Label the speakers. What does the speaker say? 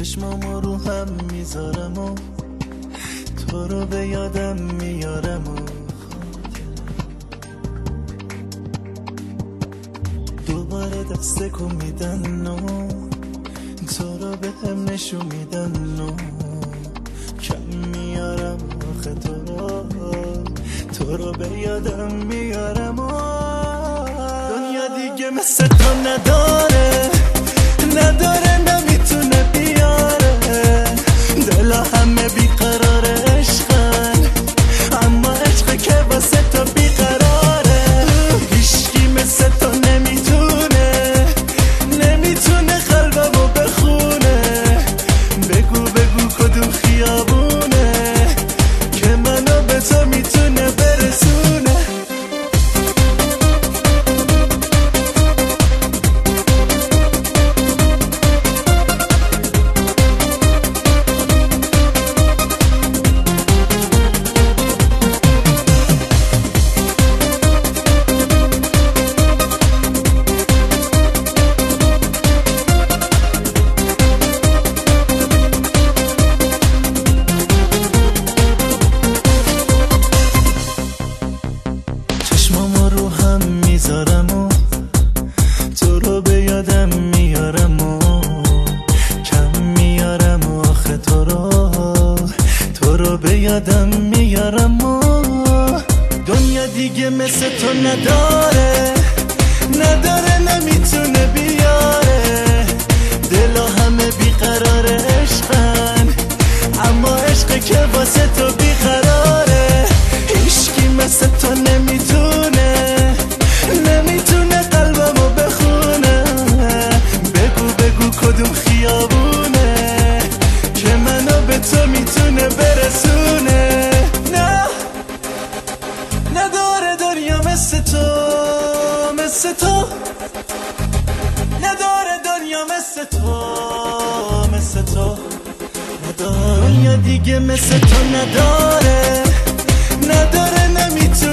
Speaker 1: چشمامو رو هم میذارم و تو رو به یادم میارم و دوباره دست کو میدن و تو رو به هم نشون میدن و کم میارم آخه تو رو به یادم میارم و دنیا دیگه مثل تو نداره نمیتونه بیاره دلا همه بیقرار عشقن اما عشق که واسه تو بیقراره هیچکی مثل تو نمیتونه قلبمو بخونه بگو کدوم خیابونه که منو به تو میتونه برسونه چشمامو رو هم میذارم و تو رو به یادم میارم و کم میارم و آخه تو رو به یادم میارم و دنیا دیگه مثل تو نداره نمیتونه بیاره دلا همه بیقرار عشقن اما عشق که واسه تو بیقراره هیچکی مثل تو نمیتونه قلبمو بخونه بگو کدوم خیابونه که منو به تو میتونه برسونه نه نداره دنیا مثل تو نداره دنیا مثل تو نداره دنیا دیگه مثل تو نداره نمیتونه